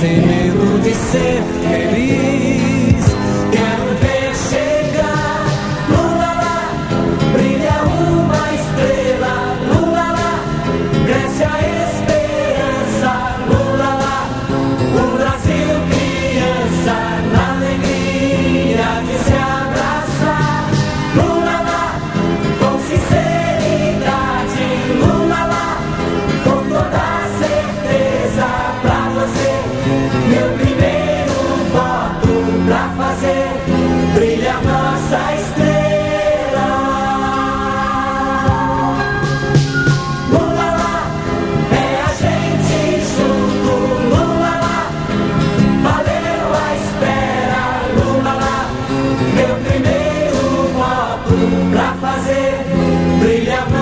tem medo de ser feliz. Quero ver chegar, Lula lá, brilha uma estrela, Lula lá, cresce a esperança, Lula lá, o Brasil criança, na alegria de se abraçar, Lula lá, com sinceridade, Lula lá, com toda certeza pra você, meu primeiro voto pra fazer brilha nossa estrela. Lula lá, é a gente junto, Lula lá, valeu a espera, Lula lá, meu primeiro voto pra fazer brilha